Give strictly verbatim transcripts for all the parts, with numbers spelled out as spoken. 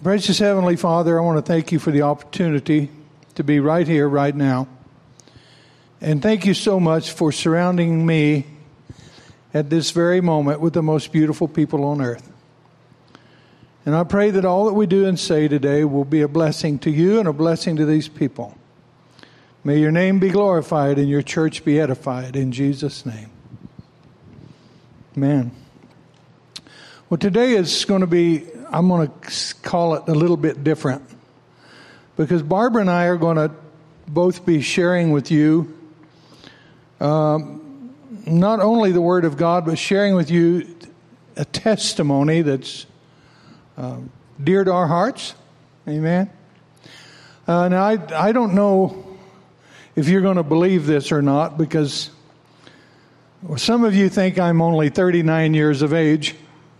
Precious Heavenly Father, I want to thank you for the opportunity to be right here, right now. And thank you so much for surrounding me at this very moment with the most beautiful people on earth. And I pray that all that we do and say today will be a blessing to you and a blessing to these people. May your name be glorified and your church be edified in Jesus' name. Amen. Well, today is going to be, I'm going to call it a little bit different, because Barbara and I are going to both be sharing with you um, not only the Word of God, but sharing with you a testimony that's uh, dear to our hearts. Amen. Uh, now, I, I don't know if you're going to believe this or not, because some of you think I'm only thirty-nine years of age.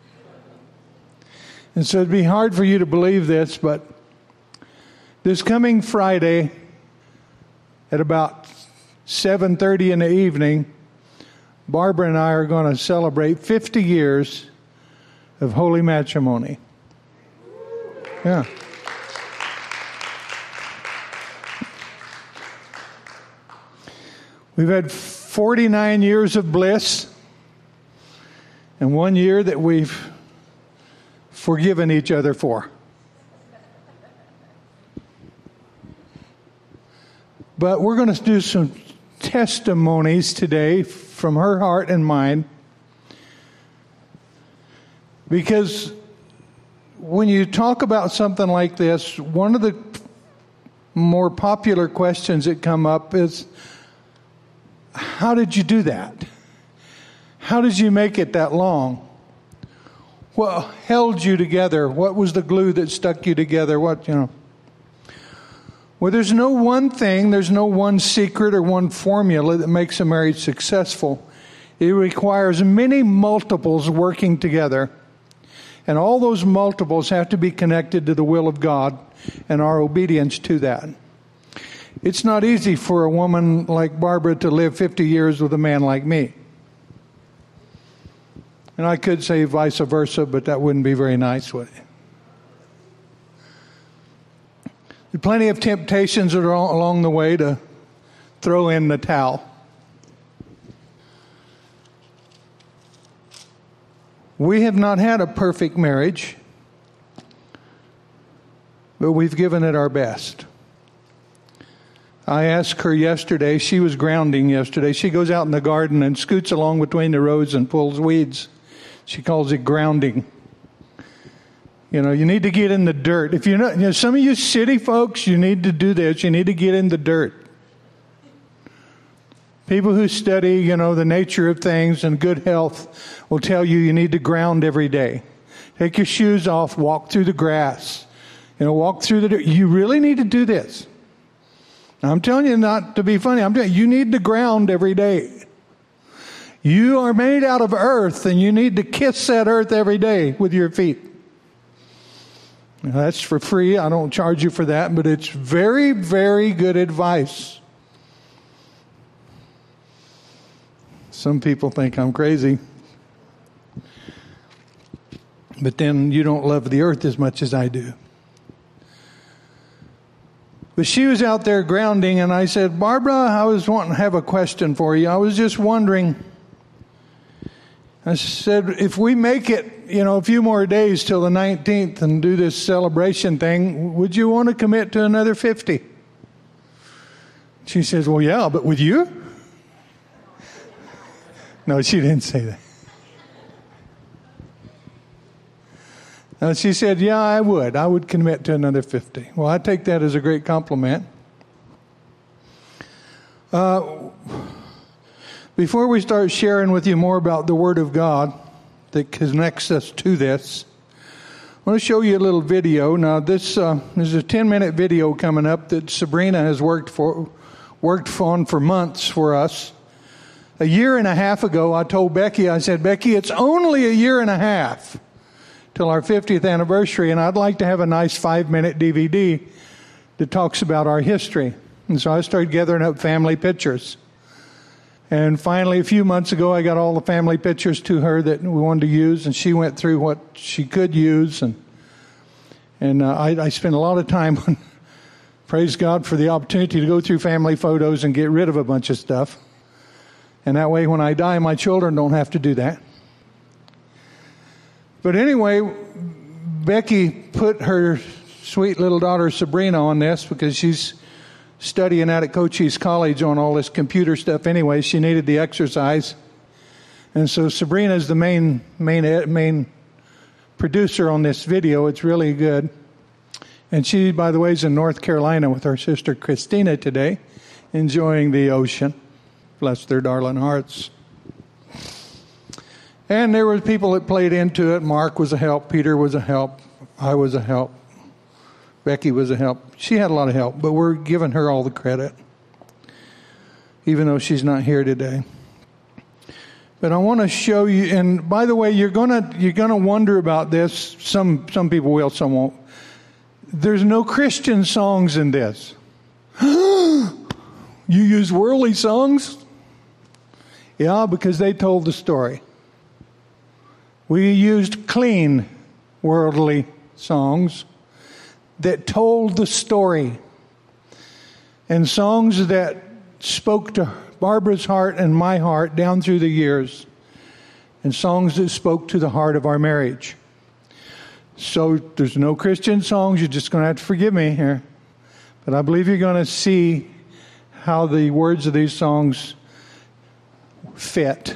And so it'd be hard for you to believe this, but this coming Friday at about seven thirty in the evening, Barbara and I are going to celebrate fifty years of holy matrimony. Yeah. We've had forty-nine years of bliss and one year that we've forgiven each other for. But we're going to do some testimonies today from her heart and mine, because when you talk about something like this, one of the more popular questions that come up is, how did you do that? How did you make it that long? What held you together? What was the glue that stuck you together? What, you know? Well, there's no one thing, there's no one secret or one formula that makes a marriage successful. It requires many multiples working together. And all those multiples have to be connected to the will of God and our obedience to that. It's not easy for a woman like Barbara to live fifty years with a man like me. And I could say vice versa, but that wouldn't be very nice, would it? There are plenty of temptations along the way to throw in the towel. We have not had a perfect marriage, but we've given it our best. I asked her yesterday, she was grounding yesterday. She goes out in the garden and scoots along between the rows and pulls weeds. She calls it grounding. You know, you need to get in the dirt. If you're not, you know, some of you city folks, you need to do this. You need to get in the dirt. People who study, you know, the nature of things and good health will tell you you need to ground every day. Take your shoes off, walk through the grass. You know, walk through the dirt. You really need to do this. I'm telling you not to be funny. I'm telling you, you need to ground every day. You are made out of earth, and you need to kiss that earth every day with your feet. Now, that's for free. I don't charge you for that, but it's very, very good advice. Some people think I'm crazy. But then you don't love the earth as much as I do. But she was out there grounding, and I said, Barbara, I was wanting to have a question for you. I was just wondering. I said, if we make it, you know, a few more days till the nineteenth and do this celebration thing, would you want to commit to another fifty? She says, well, yeah, but with you? No, she didn't say that. And she said, yeah, I would. I would commit to another fifty. Well, I take that as a great compliment. Uh, before we start sharing with you more about the Word of God that connects us to this, I want to show you a little video. Now, this uh, there's a ten-minute video coming up that Sabrina has worked for, worked on for months for us. A year and a half ago, I told Becky, I said, Becky, it's only a year and a half till our fiftieth anniversary, and I'd like to have a nice five-minute D V D that talks about our history. And so I started gathering up family pictures. And finally, a few months ago, I got all the family pictures to her that we wanted to use, and she went through what she could use. And And uh, I, I spend a lot of time on, praise God for the opportunity to go through family photos and get rid of a bunch of stuff. And that way when I die, my children don't have to do that. But anyway, Becky put her sweet little daughter Sabrina on this because she's studying out at Cochise College on all this computer stuff anyway. She needed the exercise. And so Sabrina is the main main main producer on this video. It's really good. And she, by the way, is in North Carolina with her sister Christina today, enjoying the ocean. Bless their darling hearts. And there were people that played into it. Mark was a help. Peter was a help. I was a help. Becky was a help. She had a lot of help, but we're giving her all the credit, even though she's not here today. But I want to show you, and by the way, you're gonna you're gonna wonder about this. Some some people will, some won't. There's no Christian songs in this. You use worldly songs? Yeah, because they told the story. We used clean worldly songs that told the story, and songs that spoke to Barbara's heart and my heart down through the years, and songs that spoke to the heart of our marriage. So there's no Christian songs. You're just going to have to forgive me here, but I believe you're going to see how the words of these songs fit.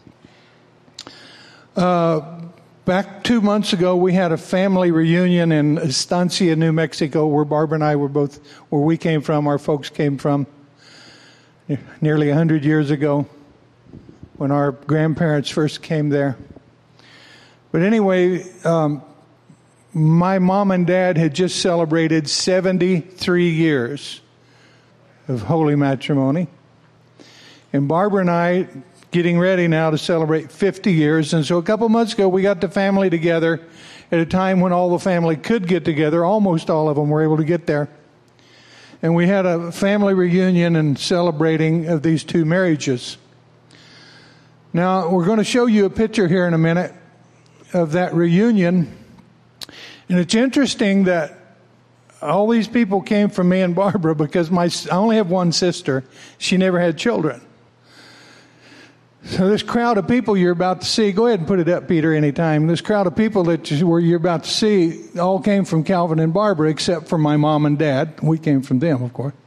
Uh, Back two months ago, we had a family reunion in Estancia, New Mexico, where Barbara and I were both, where we came from, our folks came from, nearly one hundred years ago, when our grandparents first came there. But anyway, um, my mom and dad had just celebrated seventy-three years of holy matrimony. And Barbara and I, getting ready now to celebrate fifty years. And so a couple months ago, we got the family together at a time when all the family could get together. Almost all of them were able to get there. And we had a family reunion and celebrating of these two marriages. Now, we're going to show you a picture here in a minute of that reunion. And it's interesting that all these people came from me and Barbara because my I only have one sister. She never had children. So this crowd of people you're about to see, go ahead and put it up, Peter, anytime. This crowd of people that you, where you're about to see all came from Calvin and Barbara, except for my mom and dad. We came from them, of course.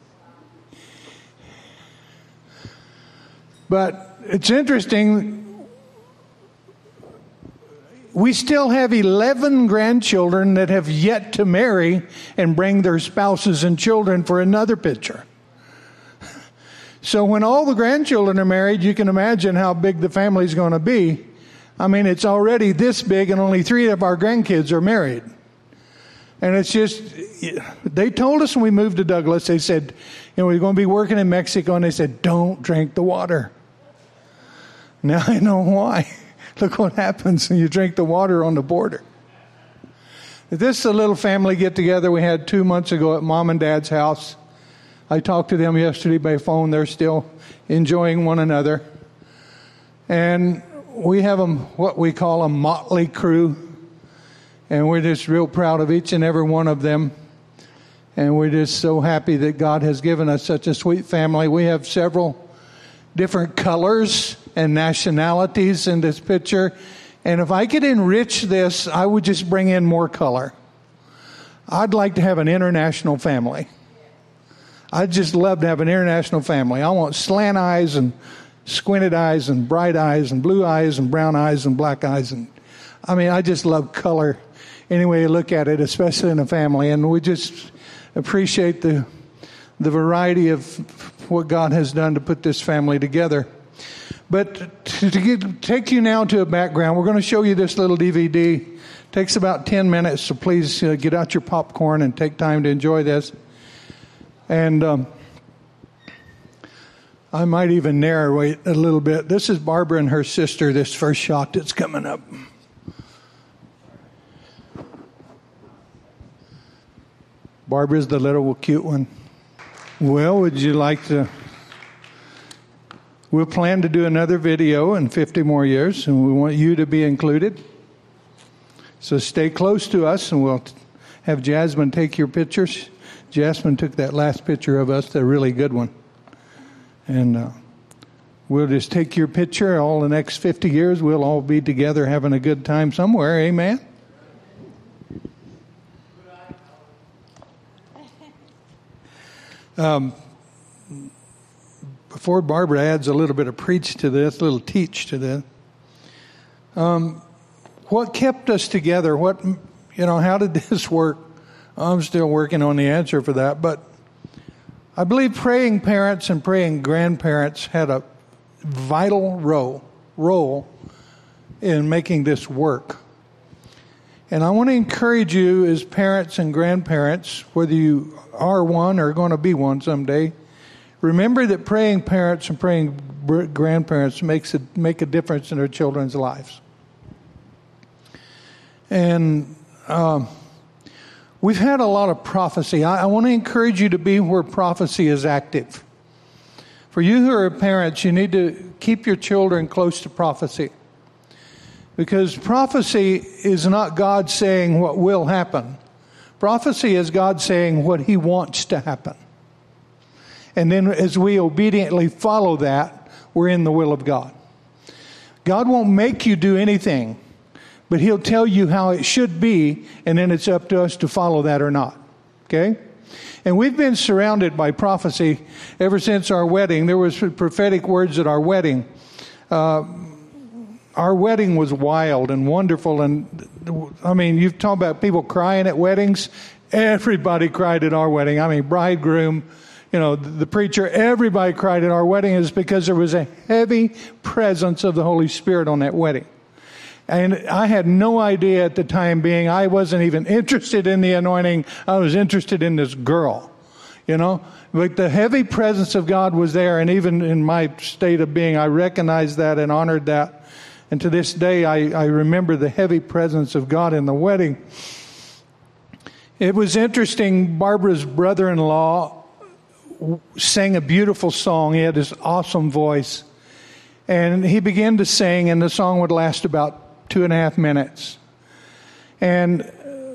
But it's interesting. We still have eleven grandchildren that have yet to marry and bring their spouses and children for another picture. So when all the grandchildren are married, you can imagine how big the family's going to be. I mean, it's already this big and only three of our grandkids are married. And it's just, they told us when we moved to Douglas, they said, you know, we're going to be working in Mexico, and they said, don't drink the water. Now I know why. Look what happens when you drink the water on the border. This is a little family get-together we had two months ago at Mom and Dad's house. I talked to them yesterday by phone. They're still enjoying one another. And we have them, what we call a motley crew. And we're just real proud of each and every one of them. And we're just so happy that God has given us such a sweet family. We have several different colors and nationalities in this picture. And if I could enrich this, I would just bring in more color. I'd like to have an international family. I'd just love to have an international family. I want slant eyes and squinted eyes and bright eyes and blue eyes and brown eyes and black eyes. And I mean, I just love color any way you look at it, especially in a family. And we just appreciate the the variety of what God has done to put this family together. But to, to get, take you now to a background, we're going to show you this little D V D. It takes about ten minutes, so please uh, get out your popcorn and take time to enjoy this. And um, I might even narrate a little bit. This is Barbara and her sister, this first shot that's coming up. Barbara's the little cute one. Well, would you like to... We'll plan to do another video in fifty more years, and we want you to be included. So stay close to us, and we'll have Jasmine take your pictures. Jasmine took that last picture of us, a really good one. And uh, we'll just take your picture. All the next fifty years, we'll all be together having a good time somewhere. Amen? Um, before Barbara adds a little bit of preach to this, a little teach to this, um, what kept us together? What, you know, how did this work? I'm still working on the answer for that, but I believe praying parents and praying grandparents had a vital role, role in making this work. And I want to encourage you as parents and grandparents, whether you are one or going to be one someday, remember that praying parents and praying grandparents makes a, make a difference in their children's lives. And um, we've had a lot of prophecy. I, I want to encourage you to be where prophecy is active. For you who are parents, you need to keep your children close to prophecy. Because prophecy is not God saying what will happen. Prophecy is God saying what He wants to happen. And then as we obediently follow that, we're in the will of God. God won't make you do anything, but He'll tell you how it should be, and then it's up to us to follow that or not. Okay? And we've been surrounded by prophecy ever since our wedding. There was prophetic words at our wedding. Uh, our wedding was wild and wonderful. And I mean, you've talked about people crying at weddings. Everybody cried at our wedding. I mean, bridegroom, you know, the preacher, everybody cried at our wedding. Is because there was a heavy presence of the Holy Spirit on that wedding. And I had no idea at the time being, I wasn't even interested in the anointing. I was interested in this girl, you know. But the heavy presence of God was there. And even in my state of being, I recognized that and honored that. And to this day, I, I remember the heavy presence of God in the wedding. It was interesting. Barbara's brother-in-law sang a beautiful song. He had this awesome voice. And he began to sing, and the song would last about two and a half minutes. And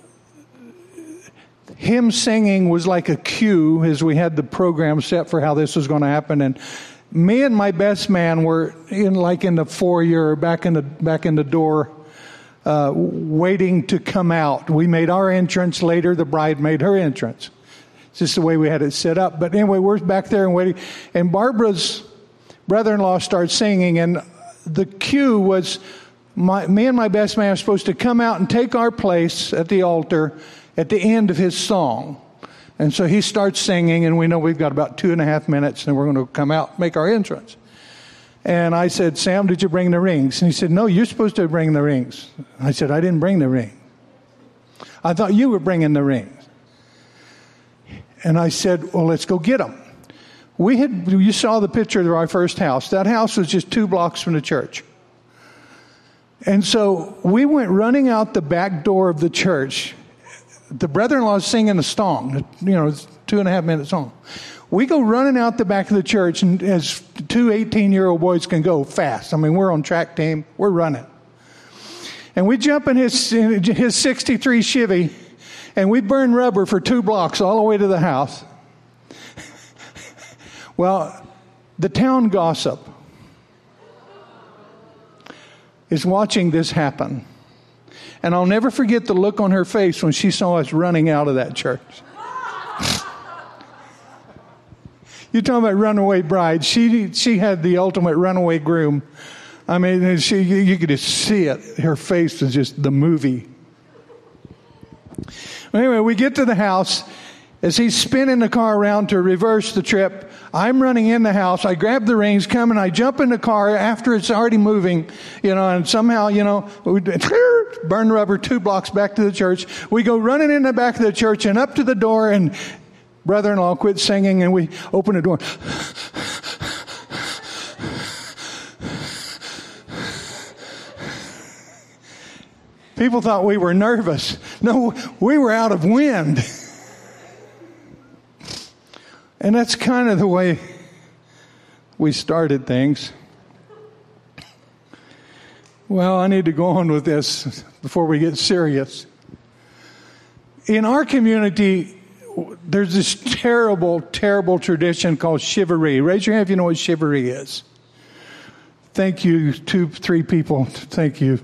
him singing was like a cue as we had the program set for how this was going to happen. And me and my best man were in like in the foyer, back in the back in the door, uh, waiting to come out. We made our entrance later. The bride made her entrance. It's just the way we had it set up. But anyway, we're back there and waiting. And Barbara's brother-in-law started singing, and the cue was my, me and my best man are supposed to come out and take our place at the altar at the end of his song. And so he starts singing, and we know we've got about two and a half minutes, and we're going to come out and make our entrance. And I said, Sam, did you bring the rings? And he said, no, you're supposed to bring the rings. I said, I didn't bring the ring. I thought you were bringing the rings. And I said, well, let's go get them. We had, you saw the picture of our first house. That house was just two blocks from the church. And so we went running out the back door of the church. The brother-in-law is singing a song, you know, it's two and a half minute song. We go running out the back of the church, and as two eighteen-year-old boys can go fast. I mean, we're on track team. We're running. And we jump in his, in his sixty-three Chevy, and we burn rubber for two blocks all the way to the house. Well, the town gossip is watching this happen. And I'll never forget the look on her face when she saw us running out of that church. You're talking about runaway bride. She she had the ultimate runaway groom. I mean, she you could just see it. Her face was just the movie. Anyway, we get to the house. As he's spinning the car around to reverse the trip, I'm running in the house. I grab the rings, come and I jump in the car after it's already moving, you know, and somehow, you know, we burn rubber two blocks back to the church. We go running in the back of the church and up to the door, and brother-in-law quit singing, and we open the door. People thought we were nervous. No, we were out of wind. And that's kind of the way we started things. Well, I need to go on with this before we get serious. in our community, there's this terrible, terrible tradition called chivalry. Raise your hand if you know what chivalry is. Thank you, two, three people. Thank you.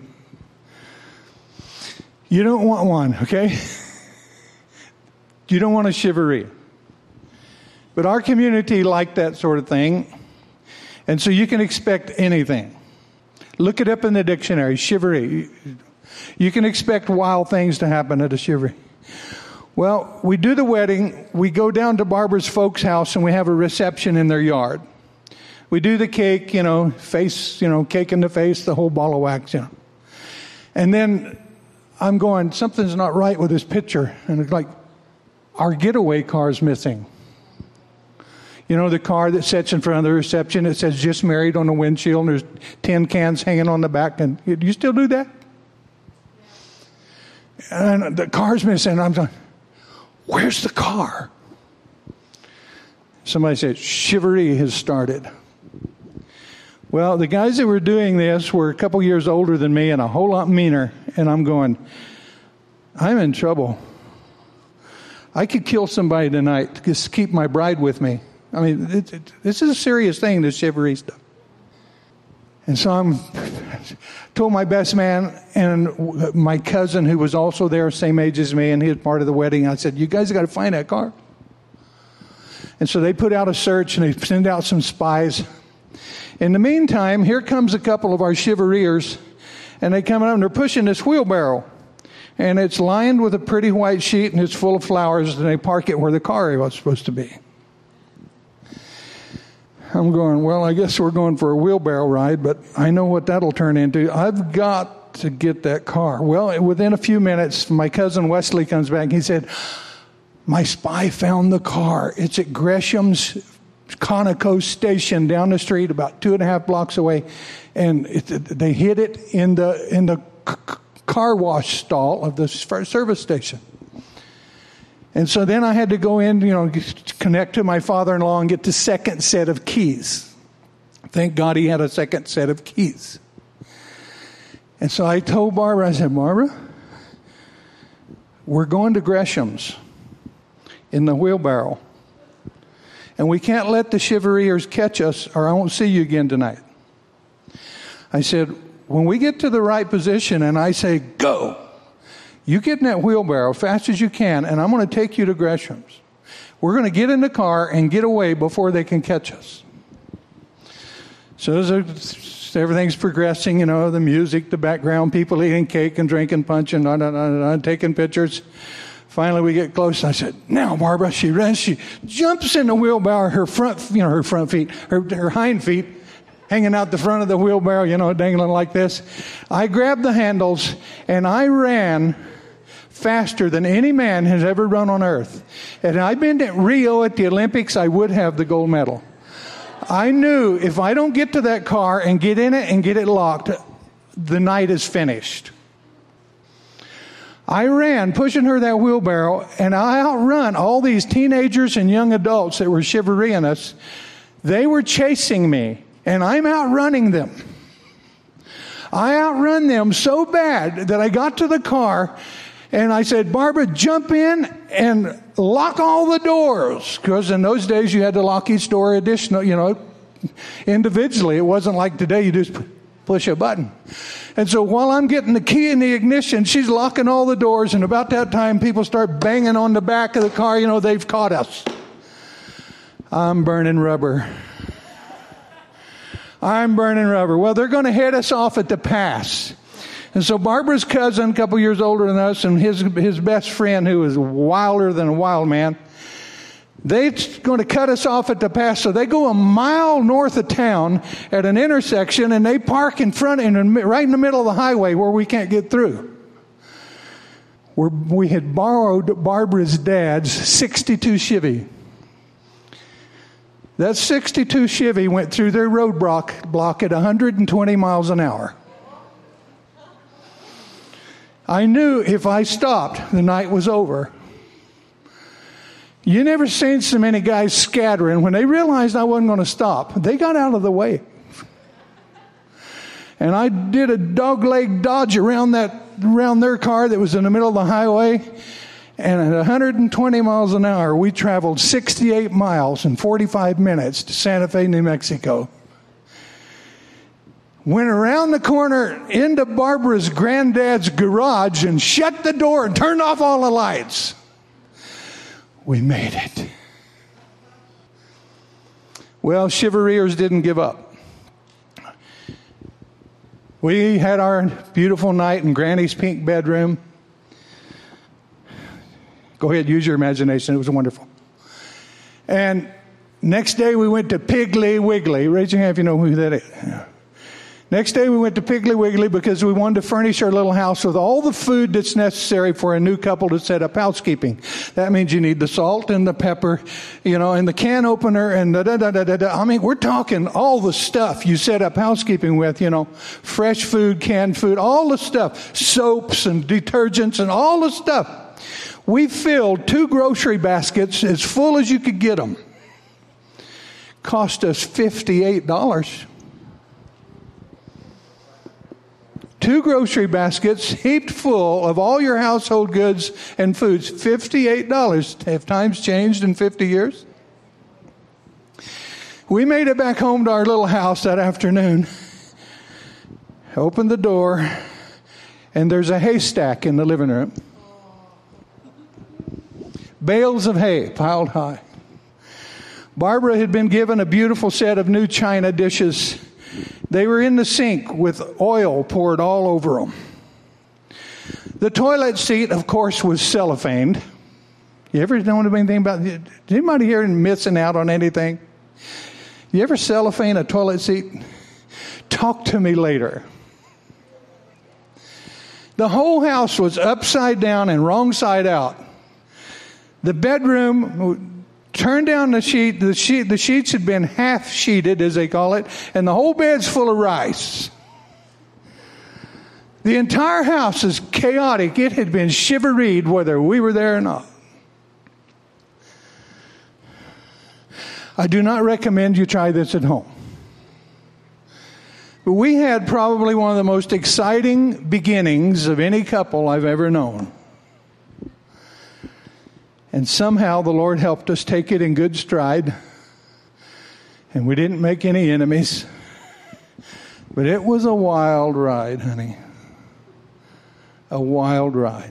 You don't want one, okay? You don't want a chivalry. But our community liked that sort of thing. And so you can expect anything. Look it up in the dictionary, chivalry. You can expect wild things to happen at a chivalry. Well, we do the wedding. We go down to Barbara's folks' house and we have a reception in their yard. We do the cake, you know, face, you know, cake in the face, the whole ball of wax, you know. And then I'm going, something's not right with this picture. And it's like, our getaway car's missing. You know, the car that sits in front of the reception, it says just married on the windshield, and there's tin cans hanging on the back. And do you still do that? And the car's missing. And I'm going, where's the car? Somebody said, chivalry has started. Well, the guys that were doing this were a couple years older than me and a whole lot meaner. And I'm going, I'm in trouble. I could kill somebody tonight to just keep my bride with me. I mean, it, it, this is a serious thing, this chivalry stuff. And so I'm told my best man and my cousin, who was also there, same age as me, and he was part of the wedding. I said, you guys got to find that car. And so they put out a search, and they send out some spies. In the meantime, here comes a couple of our chivalriers, and they come up and they're pushing this wheelbarrow. And it's lined with a pretty white sheet, and it's full of flowers, and they park it where the car was supposed to be. I'm going, well, I guess we're going for a wheelbarrow ride, but I know what that'll turn into. I've got to get that car. Well, within a few minutes, my cousin Wesley comes back. He said, my spy found the car. It's at Gresham's Conoco station down the street, about two and a half blocks away. And it, they hid it in the in the c- car wash stall of the service station. And so then I had to go in, you know, connect to my father-in-law and get the second set of keys. Thank God he had a second set of keys. And so I told Barbara, I said, Barbara, we're going to Gresham's in the wheelbarrow. And we can't let the chivalriers catch us or I won't see you again tonight. I said, when we get to the right position and I say, go, you get in that wheelbarrow fast as you can, and I'm going to take you to Gresham's. We're going to get in the car and get away before they can catch us. So as everything's progressing, you know, the music, the background, people eating cake and drinking punch and, da, da, da, da, taking pictures. Finally, we get close. I said, now, Barbara, she runs. She jumps in the wheelbarrow, her front, you know, her front feet, her, her hind feet, hanging out the front of the wheelbarrow, you know, dangling like this. I grabbed the handles, and I ran faster than any man has ever run on earth. And I'd been at Rio at the Olympics, I would have the gold medal. I knew if I don't get to that car and get in it and get it locked, the night is finished. I ran, pushing her that wheelbarrow, and I outrun all these teenagers and young adults that were chivalrying us. They were chasing me, and I'm outrunning them. I outrun them so bad that I got to the car, and I said, Barbara, jump in and lock all the doors. Because in those days, you had to lock each door additional, you know, individually. It wasn't like today, you just push a button. And so while I'm getting the key in the ignition, she's locking all the doors. And about that time, people start banging on the back of the car. You know, they've caught us. I'm burning rubber. I'm burning rubber. Well, they're going to head us off at the pass. And so Barbara's cousin, a couple years older than us, and his his best friend, who is wilder than a wild man, they're going to cut us off at the pass. So they go a mile north of town at an intersection, and they park in front, in, right in the middle of the highway where we can't get through. We're, we had borrowed Barbara's dad's sixty-two Chevy. That sixty-two Chevy went through their roadblock block at one hundred twenty miles an hour. I knew if I stopped, the night was over. You never seen so many guys scattering. When they realized I wasn't going to stop, they got out of the way. And I did a dogleg dodge around that, around their car that was in the middle of the highway. And at one hundred twenty miles an hour, we traveled sixty-eight miles in forty-five minutes to Santa Fe, New Mexico. Went around the corner into Barbara's granddad's garage and shut the door and turned off all the lights. We made it. Well, Chivariers didn't give up. We had our beautiful night in Granny's pink bedroom. Go ahead, use your imagination. It was wonderful. And next day we went to Piggly Wiggly. Raise your hand if you know who that is. Next day we went to Piggly Wiggly because we wanted to furnish our little house with all the food that's necessary for a new couple to set up housekeeping. That means you need the salt and the pepper, you know, and the can opener and da da da da da. da. I mean, we're talking all the stuff you set up housekeeping with, you know, fresh food, canned food, all the stuff, soaps and detergents and all the stuff. We filled two grocery baskets as full as you could get them. Cost us fifty-eight dollars. Two grocery baskets heaped full of all your household goods and foods. fifty-eight dollars. Have times changed in fifty years? We made it back home to our little house that afternoon. Opened the door, and there's a haystack in the living room. Bales of hay piled high. Barbara had been given a beautiful set of new china dishes. They were in the sink with oil poured all over them. The toilet seat, of course, was cellophaned. You ever know anything about it? Anybody here missing out on anything? You ever cellophane a toilet seat? Talk to me later. The whole house was upside down and wrong side out. The bedroom... Turn down the sheet. The sheet, the sheets had been half sheeted, as they call it, and the whole bed's full of rice. The entire house is chaotic. It had been chivaried whether we were there or not. I do not recommend you try this at home. But we had probably one of the most exciting beginnings of any couple I've ever known. And somehow the Lord helped us take it in good stride. And we didn't make any enemies. But it was a wild ride, honey. A wild ride.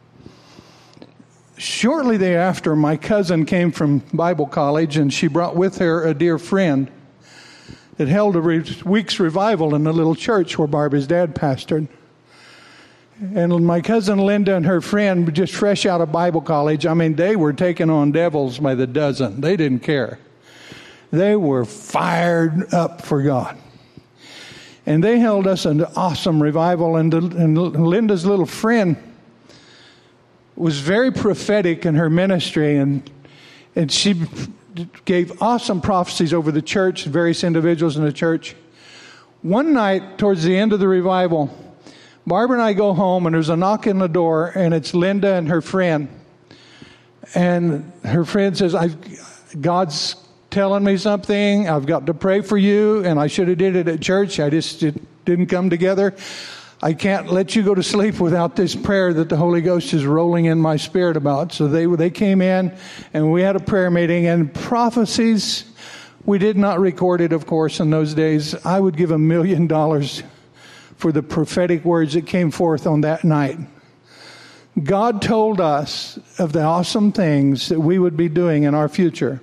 Shortly thereafter, my cousin came from Bible college, and she brought with her a dear friend that held a re- week's revival in the little church where Barbara's dad pastored. And my cousin Linda and her friend, just fresh out of Bible college, I mean, they were taking on devils by the dozen. They didn't care. They were fired up for God. And they held us an awesome revival. And, and Linda's little friend was very prophetic in her ministry. And, and she gave awesome prophecies over the church, various individuals in the church. One night, towards the end of the revival, Barbara and I go home, and there's a knock on the door, and it's Linda and her friend. And her friend says, I've, God's telling me something. I've got to pray for you, and I should have did it at church. I just it didn't come together. I can't let you go to sleep without this prayer that the Holy Ghost is rolling in my spirit about. So they they came in, and we had a prayer meeting, and prophecies. We did not record it, of course, in those days. I would give a million dollars for the prophetic words that came forth on that night. God told us of the awesome things that we would be doing in our future.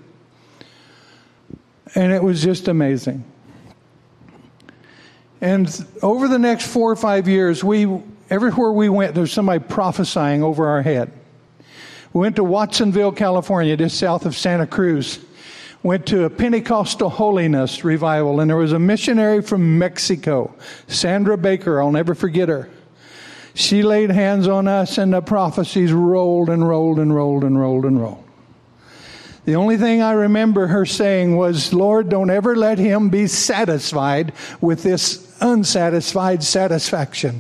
And it was just amazing. And over the next four or five years, we everywhere we went, there was somebody prophesying over our head. We went to Watsonville, California, just south of Santa Cruz. Went to a Pentecostal holiness revival, and there was a missionary from Mexico, Sandra Baker. I'll never forget her. She laid hands on us, and the prophecies rolled and rolled and rolled and rolled and rolled. The only thing I remember her saying was, Lord, don't ever let him be satisfied with this unsatisfied satisfaction.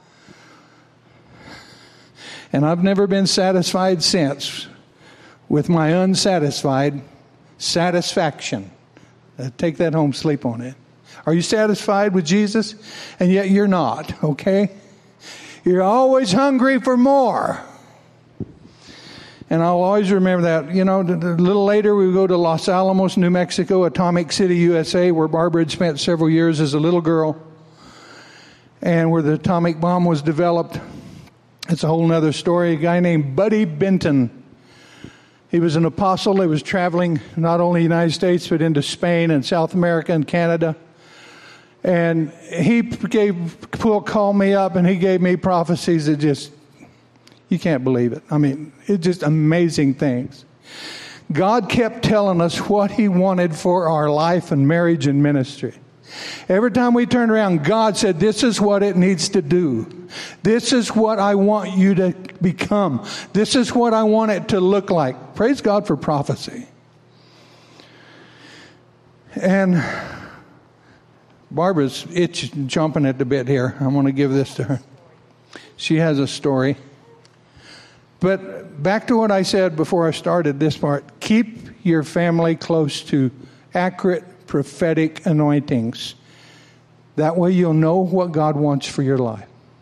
And I've never been satisfied since with my unsatisfied satisfaction. Uh, take that home, sleep on it. Are you satisfied with Jesus? And yet you're not, okay? You're always hungry for more. And I'll always remember that. You know, a little later we go to Los Alamos, New Mexico, Atomic City, U S A, where Barbara had spent several years as a little girl, and where the atomic bomb was developed. It's a whole other story. A guy named Buddy Benton. He was an apostle. He was traveling not only the United States, but into Spain and South America and Canada. And he gave, called me up and he gave me prophecies that just, you can't believe it. I mean, it's just amazing things. God kept telling us what He wanted for our life and marriage and ministry. Every time we turned around, God said, this is what it needs to do. This is what I want you to become. This is what I want it to look like. Praise God for prophecy. And Barbara's itch jumping at the bit here. I want to give this to her. She has a story. But back to what I said before I started this part. Keep your family close to accurate prophetic anointings. That way you'll know what God wants for your life.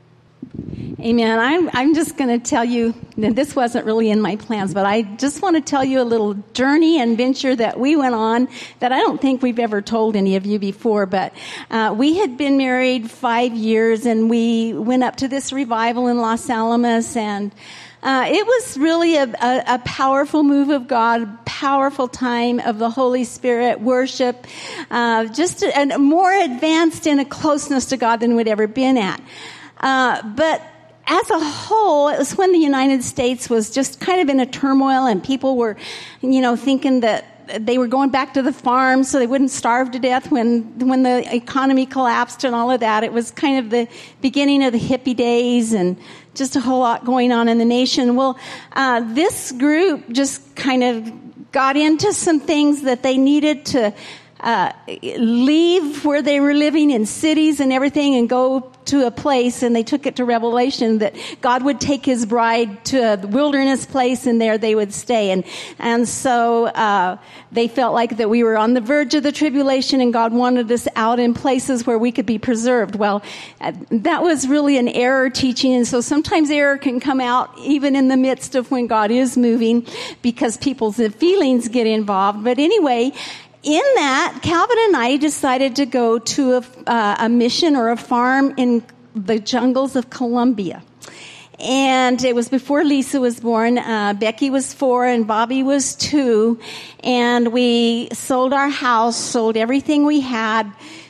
Amen. I'm I'm just going to tell you, and this wasn't really in my plans, but I just want to tell you a little journey and venture that we went on that I don't think we've ever told any of you before. But uh, we had been married five years, and we went up to this revival in Los Alamos, and Uh, it was really a, a, a powerful move of God, powerful time of the Holy Spirit, worship, uh, just a, a more advanced in a closeness to God than we'd ever been at. Uh, but as a whole, it was when the United States was just kind of in a turmoil and people were, you know, thinking that they were going back to the farm so they wouldn't starve to death when when the economy collapsed and all of that. It was kind of the beginning of the hippie days and just a whole lot going on in the nation. Well, uh, this group just kind of got into some things that they needed to uh, leave where they were living in cities and everything and go to a place, and they took it to Revelation that God would take His bride to a wilderness place, and there they would stay. And and so uh they felt like that we were on the verge of the tribulation, and God wanted us out in places where we could be preserved. Well, uh, that was really an error teaching, and so sometimes error can come out even in the midst of when God is moving, because people's feelings get involved. But anyway, in that, Calvin and I decided to go to a, uh, a mission or a farm in the jungles of Colombia. And it was before Lisa was born. Uh, Becky was four and Bobby was two. And we sold our house, sold everything we had.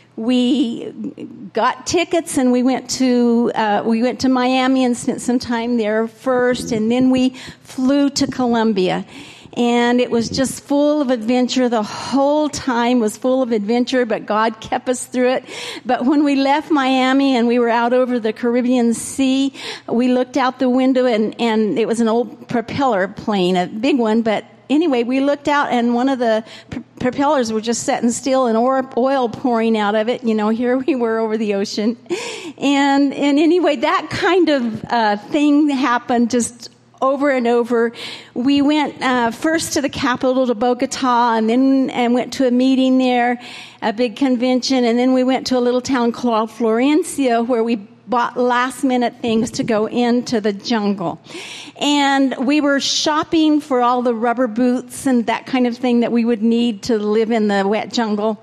We got tickets and we went to, uh, we went to Miami and spent some time there first. And then we flew to Colombia. And it was just full of adventure. The whole time was full of adventure, but God kept us through it. But when we left Miami and we were out over the Caribbean Sea, we looked out the window and, and it was an old propeller plane, a big one. But anyway, we looked out and one of the pr- propellers were just setting still and oil pouring out of it. You know, here we were over the ocean. And, and anyway, that kind of uh, thing happened just over and over. We went uh, first to the capital, to Bogota, and then and went to a meeting there, a big convention, and then we went to a little town called Florencia where we bought last-minute things to go into the jungle. And we were shopping for all the rubber boots and that kind of thing that we would need to live in the wet jungle.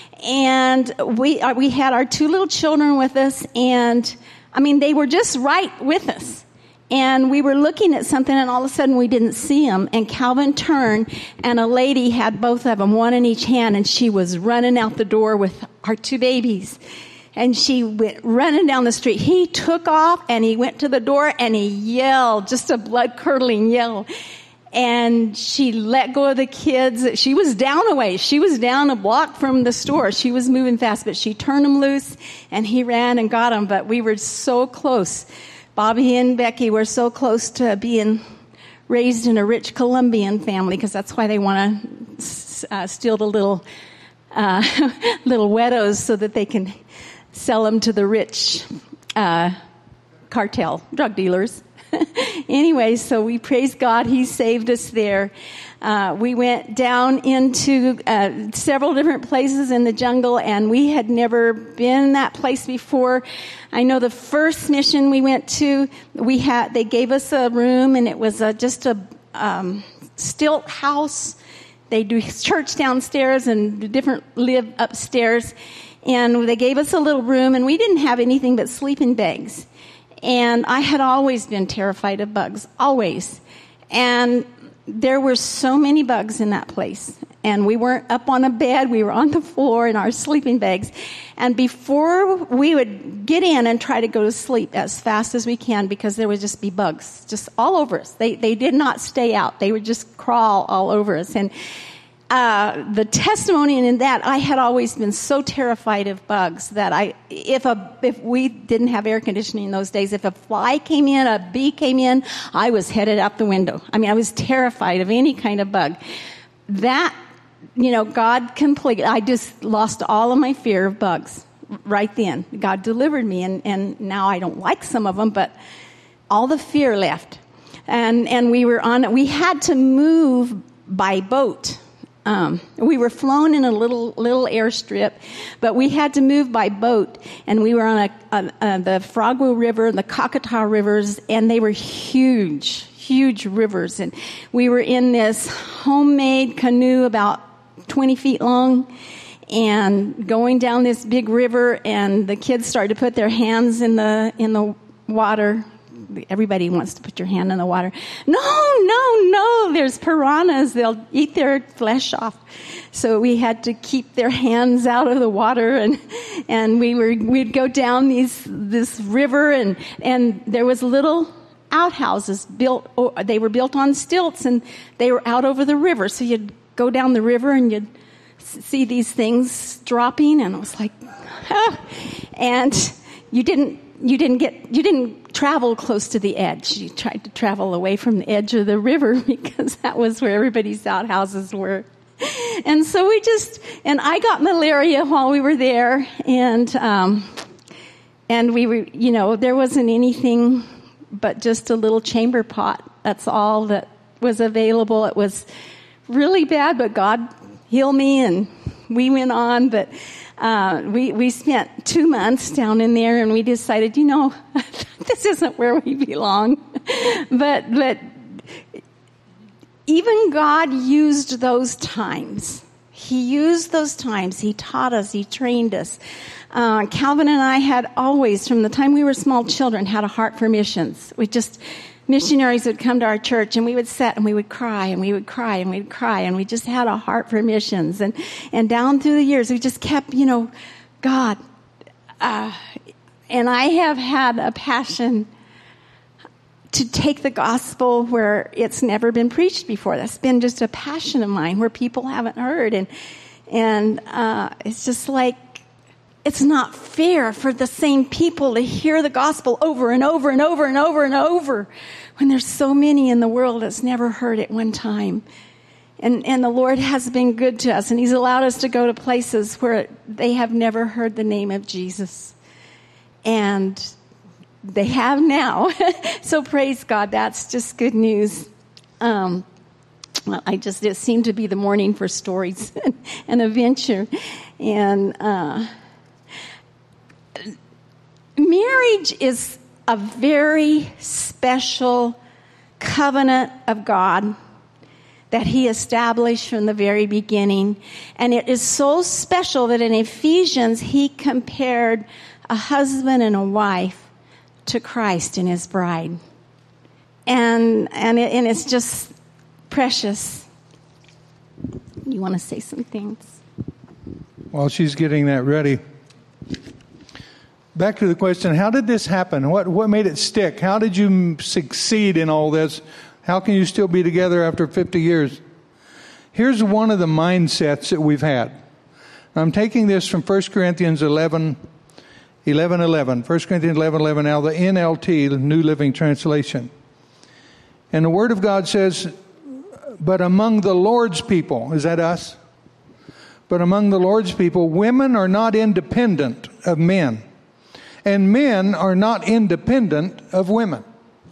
And we uh, we had our two little children with us, and, I mean, they were just right with us. And we were looking at something, and all of a sudden we didn't see them. And Calvin turned, and a lady had both of them, one in each hand, and she was running out the door with our two babies. And she went running down the street. He took off, and he went to the door, and he yelled, just a blood-curdling yell. And she let go of the kids. She was down a ways. She was down a block from the store. She was moving fast, but she turned him loose, and he ran and got him. But we were so close. Bobby and Becky were so close to being raised in a rich Colombian family, because that's why they want to uh, steal the little uh, little wetos so that they can sell them to the rich uh, cartel drug dealers. Anyway, so we praise God. He saved us there. Uh, we went down into uh, several different places in the jungle, and we had never been in that place before. I know the first mission we went to, we had they gave us a room, and it was a, just a um, stilt house. They do church downstairs and different live upstairs. And they gave us a little room, and we didn't have anything but sleeping bags. And I had always been terrified of bugs, always. And there were so many bugs in that place. And we weren't up on a bed. We were on the floor in our sleeping bags. And before we would get in and try to go to sleep as fast as we can, because there would just be bugs just all over us. They they did not stay out. They would just crawl all over us. And uh, the testimony in that, I had always been so terrified of bugs that I, if a if we didn't have air conditioning in those days, if a fly came in, a bee came in, I was headed out the window. I mean, I was terrified of any kind of bug. That, you know, God completely, I just lost all of my fear of bugs right then. God delivered me, and, and now I don't like some of them, but all the fear left. And and we were on, we had to move by boat. Um, we were flown in a little little airstrip, but we had to move by boat, and we were on a, a, a, the Frogwell River and the Cockataw Rivers, and they were huge, huge rivers. And we were in this homemade canoe about twenty feet long, and going down this big river, and the kids started to put their hands in the in the water. Everybody wants to put your hand in the water. No, no, no, there's piranhas. They'll eat their flesh off. So we had to keep their hands out of the water, and and we were we'd go down these this river, and and there was little outhouses built. They were built on stilts, and they were out over the river. So you'd go down the river, and you'd see these things dropping, and I was like, ah. And you didn't you didn't get you didn't travel close to the edge. You tried to travel away from the edge of the river, because that was where everybody's outhouses were. And so we just, and I got malaria while we were there, and um, and we were, you know, there wasn't anything but just a little chamber pot. That's all that was available. It was really bad, but God healed me, and we went on. But uh, we we spent two months down in there, and we decided, you know, this isn't where we belong. But but even God used those times. He used those times. He taught us. He trained us. Uh, Calvin and I had always, from the time we were small children, had a heart for missions. We just, missionaries would come to our church, and we would sit and we would cry and we would cry and we'd cry, and we just had a heart for missions. And, and down through the years, we just kept, you know, God. Uh, and I have had a passion to take the gospel where it's never been preached before. That's been just a passion of mine, where people haven't heard. And, and, uh, it's just like, it's not fair for the same people to hear the gospel over and over and over and over and over, when there's so many in the world that's never heard it one time. And, and the Lord has been good to us, and He's allowed us to go to places where they have never heard the name of Jesus. And they have now. So praise God. That's just good news. Um, well, I just, it seemed to be the morning for stories and adventure. And, uh, marriage is a very special covenant of God that He established from the very beginning. And it is so special that in Ephesians, He compared a husband and a wife to Christ and His bride. And and, it, and it's just precious. You want to say some things? While she's getting that ready, back to the question, how did this happen? What what made it stick? How did you succeed in all this? How can you still be together after fifty years? Here's one of the mindsets that we've had. I'm taking this from First Corinthians eleven, eleven, eleven. First Corinthians eleven, eleven, now the N L T, the New Living Translation. And the Word of God says, but among the Lord's people, is that us? But among the Lord's people, women are not independent of men, and men are not independent of women.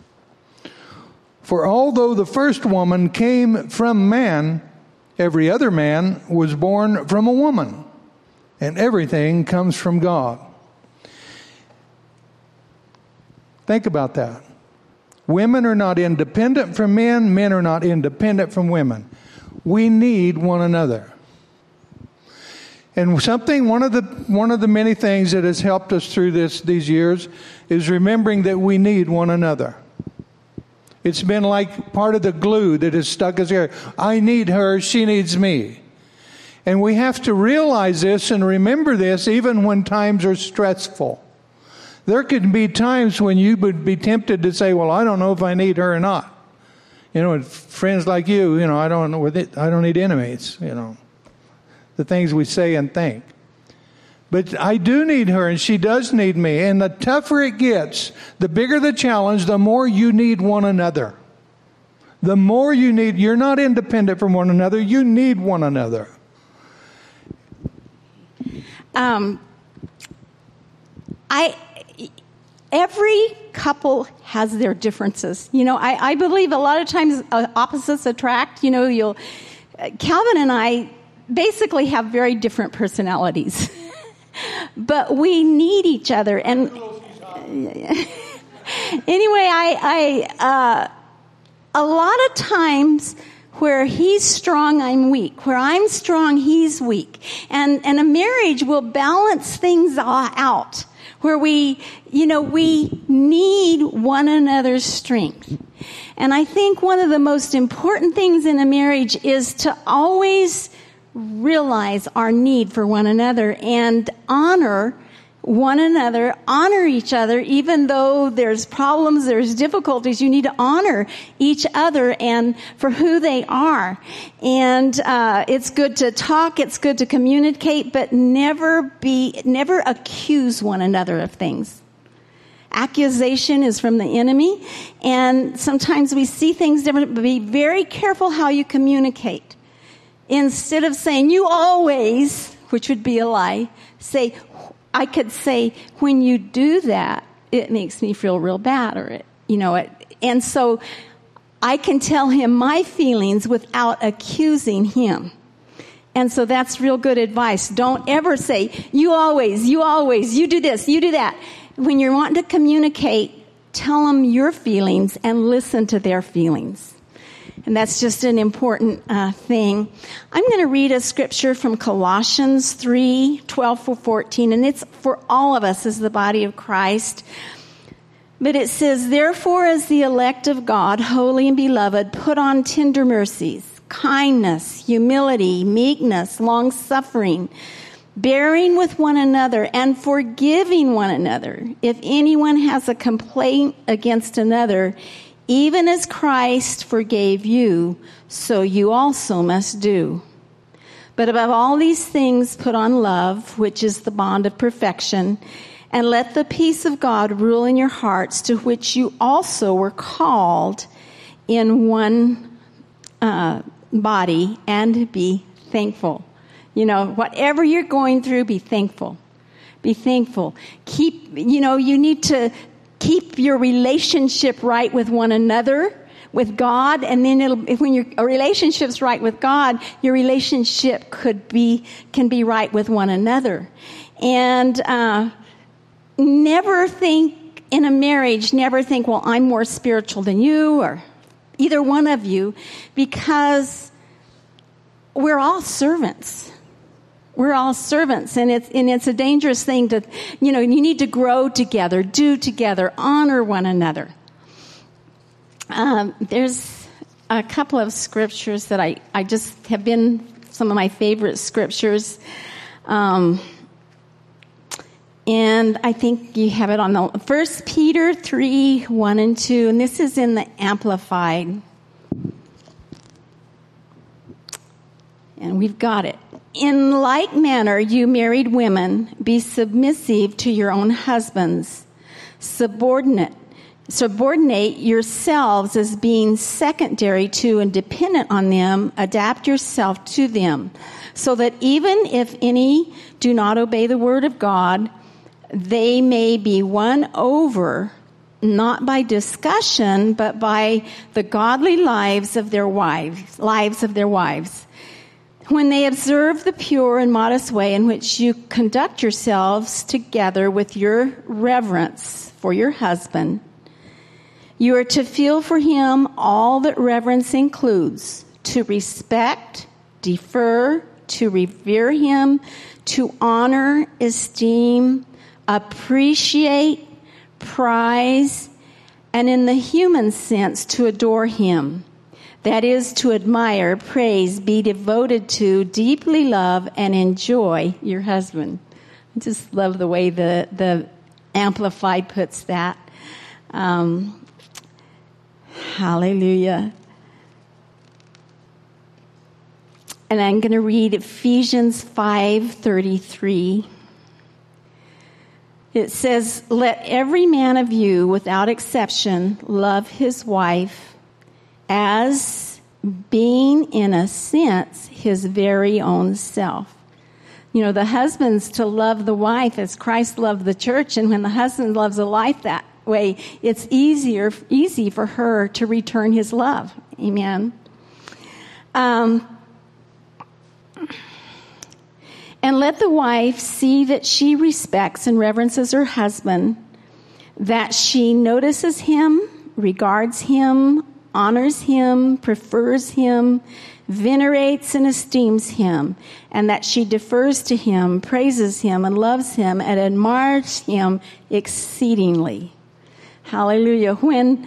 For although the first woman came from man, every other man was born from a woman, and everything comes from God. Think about that. Women are not independent from men. Men are not independent from women. We need one another. And something, one of the one of the many things that has helped us through this these years is remembering that we need one another. It's been like part of the glue that has stuck us here. I need her, she needs me. And we have to realize this and remember this even when times are stressful. There could be times when you would be tempted to say, well, I don't know if I need her or not. You know, friends like you, you know, I don't know with it, I don't need enemies, you know. The things we say and think. But I do need her, and she does need me. And the tougher it gets, the bigger the challenge, the more you need one another. The more you need, you're not independent from one another, you need one another. Um, I, every couple has their differences. You know, I, I believe a lot of times uh, opposites attract. You know, you'll, uh, Calvin and I basically have very different personalities. But we need each other. And anyway, I, I uh, a lot of times where he's strong, I'm weak. Where I'm strong, he's weak. And, and a marriage will balance things out. Where we, you know, we need one another's strength. And I think one of the most important things in a marriage is to always realize our need for one another and honor one another, honor each other, even though there's problems, there's difficulties, you need to honor each other and for who they are. And uh, it's good to talk, it's good to communicate, but never be, never accuse one another of things. Accusation is from the enemy, and sometimes we see things different, but be very careful how you communicate. Instead of saying, you always, which would be a lie, say, I could say, when you do that, it makes me feel real bad, or, it, you know, it, and so I can tell him my feelings without accusing him. And so that's real good advice. Don't ever say, you always, you always, you do this, you do that. When you're wanting to communicate, tell them your feelings and listen to their feelings. And that's just an important uh, thing. I'm going to read a scripture from Colossians three, twelve through fourteen, and it's for all of us as the body of Christ. But it says, therefore, as the elect of God, holy and beloved, put on tender mercies, kindness, humility, meekness, long-suffering, bearing with one another, and forgiving one another. If anyone has a complaint against another, even as Christ forgave you, so you also must do. But above all these things, put on love, which is the bond of perfection, and let the peace of God rule in your hearts, to which you also were called in one uh, body, and be thankful. You know, whatever you're going through, be thankful. Be thankful. Keep, you know, you need to keep your relationship right with one another, with God, and then it'll, if when your relationship's right with God, your relationship could be, can be right with one another. And, uh, never think in a marriage, never think, well, I'm more spiritual than you, or either one of you, because we're all servants. We're all servants, and it's and it's a dangerous thing to, you know, you need to grow together, do together, honor one another. Um, there's a couple of scriptures that I, I just have been some of my favorite scriptures. Um, and I think you have it on the First Peter three, one and two, and this is in the Amplified. And we've got it. In like manner, you married women, be submissive to your own husbands. Subordinate, subordinate yourselves as being secondary to and dependent on them. Adapt yourself to them, so that even if any do not obey the word of God, they may be won over, not by discussion, but by the godly lives of their wives, lives of their wives. When they observe the pure and modest way in which you conduct yourselves together with your reverence for your husband, You are to feel for him all that reverence includes: to respect, defer, to revere him, to honor, esteem, appreciate, prize, and in the human sense, to adore him. That is, to admire, praise, be devoted to, deeply love, and enjoy your husband. I just love the way the, the Amplified puts that. Um, hallelujah. And I'm going to read Ephesians five thirty-three. It says, "Let every man of you, without exception, love his wife as being, in a sense, his very own self." You know, the husband's to love the wife as Christ loved the church, and when the husband loves a wife that way, it's easier, easy for her to return his love. Amen. Um, and let the wife see that she respects and reverences her husband, that she notices him, regards him, honors him, prefers him, venerates and esteems him, and that she defers to him, praises him, and loves him, and admires him exceedingly. Hallelujah. When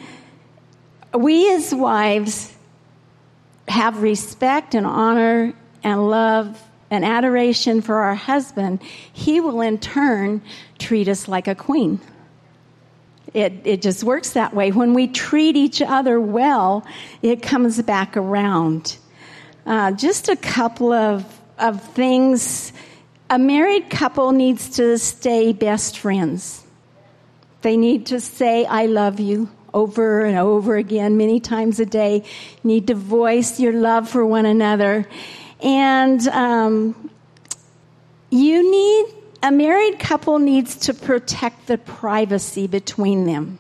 we as wives have respect and honor and love and adoration for our husband, he will in turn treat us like a queen. It it just works that way. When we treat each other well, it comes back around. Uh, just a couple of, of things. A married couple needs to stay best friends. They need to say, "I love you," over and over again, many times a day. You need to voice your love for one another. And um, you need, a married couple needs to protect the privacy between them.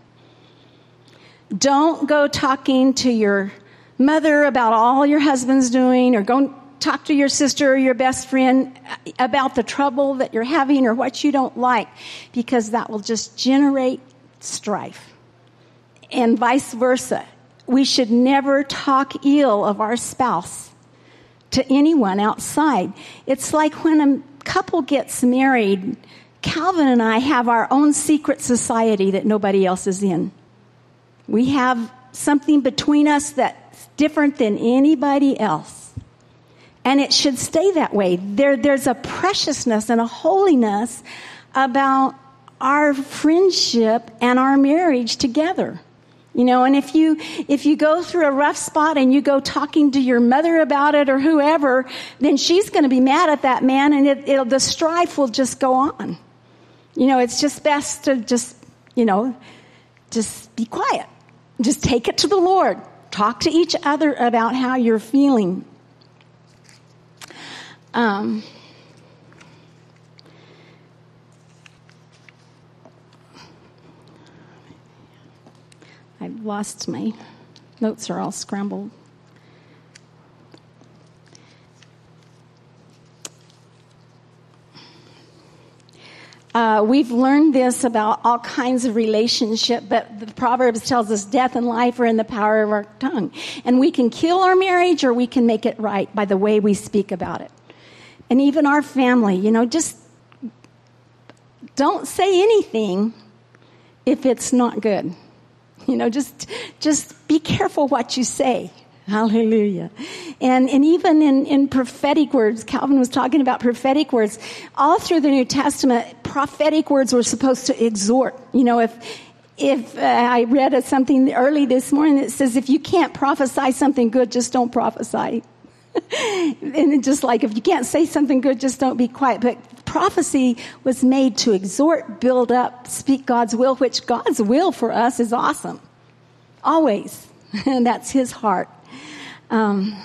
Don't go talking to your mother about all your husband's doing, or go talk to your sister or your best friend about the trouble that you're having or what you don't like, because that will just generate strife. And vice versa. We should never talk ill of our spouse to anyone outside. It's like when a couple gets married, Calvin and I have our own secret society that nobody else is in. We have something between us that's different than anybody else. And it should stay that way. There, there's a preciousness and a holiness about our friendship and our marriage together. You know, and if you if you go through a rough spot and you go talking to your mother about it or whoever, then she's going to be mad at that man, and it, it'll, the strife will just go on. You know, it's just best to just, you know, just be quiet. Just take it to the Lord. Talk to each other about how you're feeling. Um, I've lost my notes, are all scrambled. Uh, we've learned this about all kinds of relationship, but the Proverbs tells us death and life are in the power of our tongue. And we can kill our marriage or we can make it right by the way we speak about it. And even our family, you know, just don't say anything if it's not good. You know, just just be careful what you say. Hallelujah. And and even in, in prophetic words, Calvin was talking about prophetic words. All through the New Testament, prophetic words were supposed to exhort. You know, if if uh, I read something early this morning that says, if you can't prophesy something good, just don't prophesy. And just like, if you can't say something good, just don't be quiet. But prophecy was made to exhort, build up, speak God's will, which God's will for us is awesome. Always. And that's his heart. Um,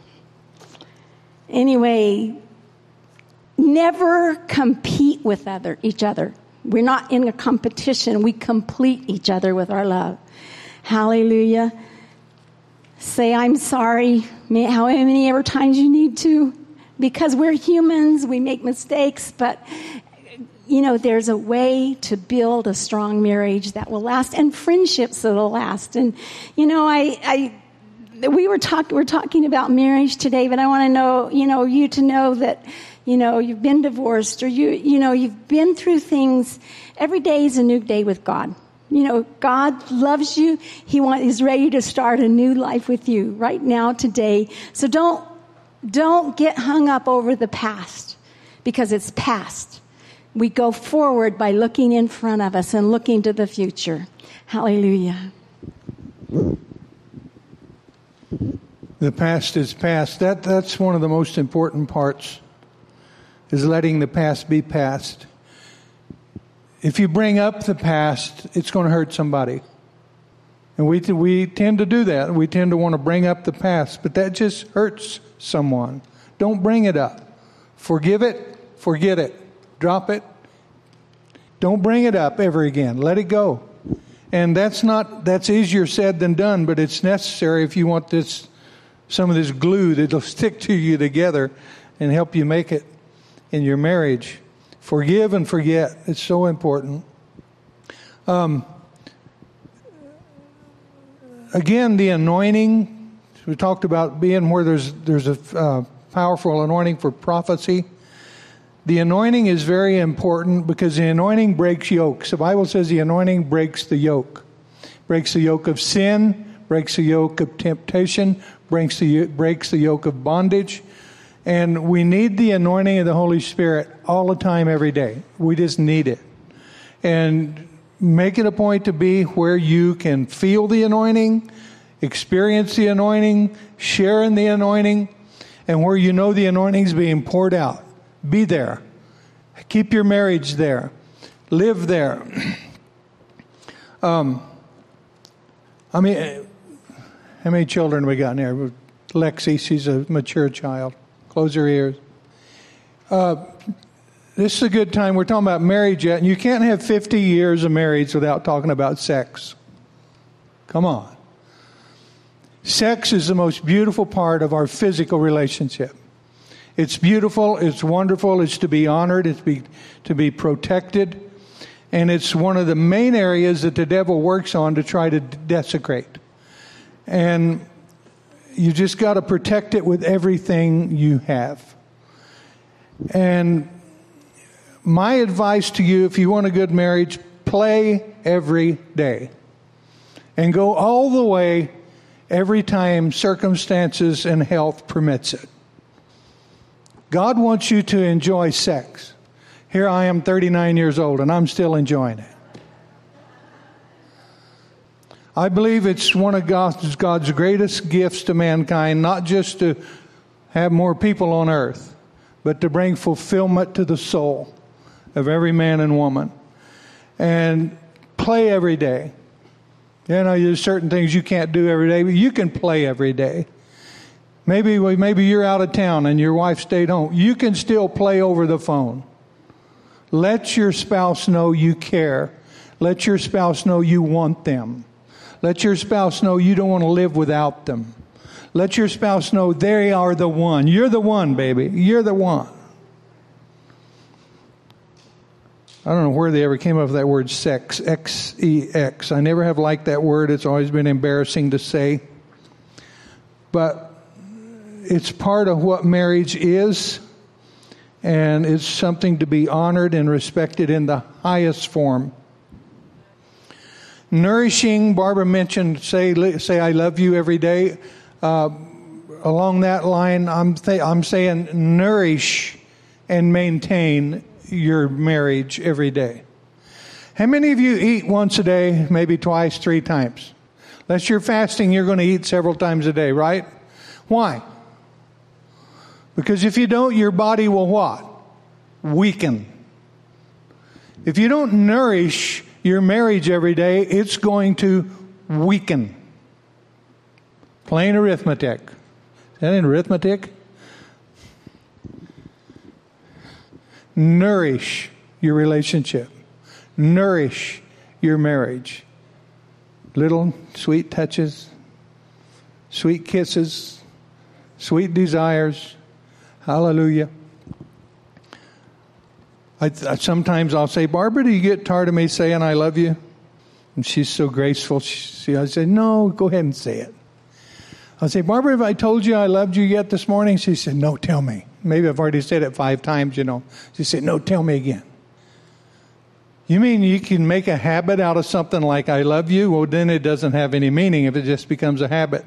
anyway, never compete with other each other. We're not in a competition. We complete each other with our love. Hallelujah. Say, I'm sorry, how many ever times you need to. Because we're humans, we make mistakes, but, you know, there's a way to build a strong marriage that will last, and friendships that will last. And, you know, I, I we were talking, we're talking about marriage today, but I want to know, you know, you to know that, you know, you've been divorced, or you, you know, you've been through things. Every day is a new day with God. You know, God loves you. He want, is ready to start a new life with you right now, today. So don't, don't get hung up over the past, because it's past. We go forward by looking in front of us and looking to the future. Hallelujah. The past is past. That, that's one of the most important parts, is letting the past be past. If you bring up the past, it's going to hurt somebody. And we we tend to do that. We tend to want to bring up the past, but that just hurts someone. Don't bring it up. Forgive it, forget it, drop it. Don't bring it up ever again. Let it go. And that's not that's easier said than done, but it's necessary if you want this some of this glue that'll stick to you together and help you make it in your marriage. Forgive and forget. It's so important. Um, again, the anointing. We talked about being where there's there's a uh, powerful anointing for prophecy. The anointing is very important because the anointing breaks yokes. The Bible says the anointing breaks the yoke. Breaks the yoke of sin, breaks the yoke of temptation, breaks the, breaks the yoke of bondage. And we need the anointing of the Holy Spirit all the time, every day. We just need it. And make it a point to be where you can feel the anointing, experience the anointing, share in the anointing, and where you know the anointing is being poured out. Be there. Keep your marriage there. Live there. um, I mean, how many children we got in there? Lexi, she's a mature child. Close your ears. Uh, this is a good time. We're talking about marriage yet, and you can't have fifty years of marriage without talking about sex. Come on. Sex is the most beautiful part of our physical relationship. It's beautiful, it's wonderful, it's to be honored, it's be, to be protected, and it's one of the main areas that the devil works on to try to desecrate. And you just got to protect it with everything you have. And my advice to you, if you want a good marriage, play every day. And go all the way every time circumstances and health permits it. God wants you to enjoy sex. Here I am, thirty-nine years old, and I'm still enjoying it. I believe it's one of God's, God's greatest gifts to mankind, not just to have more people on earth, but to bring fulfillment to the soul of every man and woman. And play every day. You know, there's certain things you can't do every day, but you can play every day. Maybe, maybe you're out of town and your wife stayed home. You can still play over the phone. Let your spouse know you care. Let your spouse know you want them. Let your spouse know you don't want to live without them. Let your spouse know they are the one. You're the one, baby. You're the one. I don't know where they ever came up with that word sex, X E X. I never have liked that word. It's always been embarrassing to say. But it's part of what marriage is, and it's something to be honored and respected in the highest form. Nourishing, Barbara mentioned, say, say I love you every day. Uh, along that line, I'm, th- I'm saying nourish and maintain your marriage every day. How many of you eat once a day, maybe twice, three times? Unless you're fasting, you're going to eat several times a day, right? Why? Because if you don't, your body will what? Weaken. If you don't nourish your marriage every day, it's going to weaken. Plain arithmetic. Is that in arithmetic? Nourish your relationship. Nourish your marriage. Little sweet touches, sweet kisses, sweet desires. Hallelujah. I, I sometimes I'll say, Barbara, do you get tired of me saying I love you? And she's so graceful. She, I said, no, go ahead and say it. I'll say, Barbara, have I told you I loved you yet this morning? She said, no, tell me. Maybe I've already said it five times, you know. She said, no, tell me again. You mean you can make a habit out of something like I love you? Well, then it doesn't have any meaning if it just becomes a habit.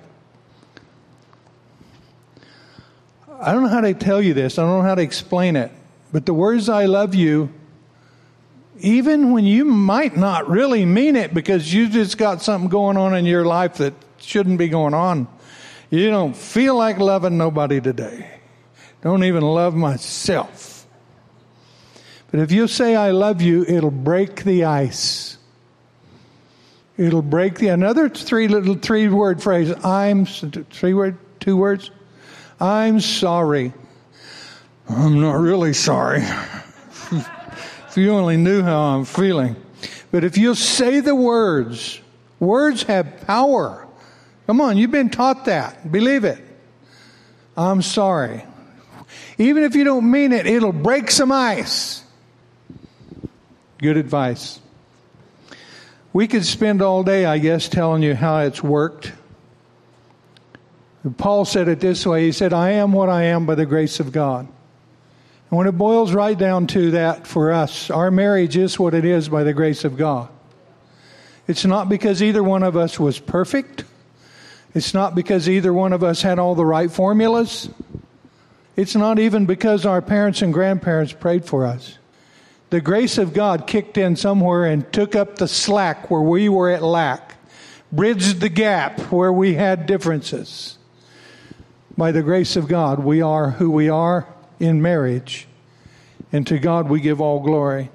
I don't know how to tell you this. I don't know how to explain it. But the words I love you, even when you might not really mean it because you just got something going on in your life that shouldn't be going on. You don't feel like loving nobody today. Don't even love myself. But if you say I love you, it'll break the ice. It'll break the, another three little three word phrase. I'm, three word, two words. I'm sorry. I'm not really sorry. If you only knew how I'm feeling. But if you'll say the words, words have power. Come on, you've been taught that. Believe it. I'm sorry. Even if you don't mean it, it'll break some ice. Good advice. We could spend all day, I guess, telling you how it's worked. Paul said it this way. He said, I am what I am by the grace of God. And when it boils right down to that for us, our marriage is what it is by the grace of God. It's not because either one of us was perfect. It's not because either one of us had all the right formulas. It's not even because our parents and grandparents prayed for us. The grace of God kicked in somewhere and took up the slack where we were at lack, bridged the gap where we had differences. By the grace of God, we are who we are in marriage, and to God we give all glory.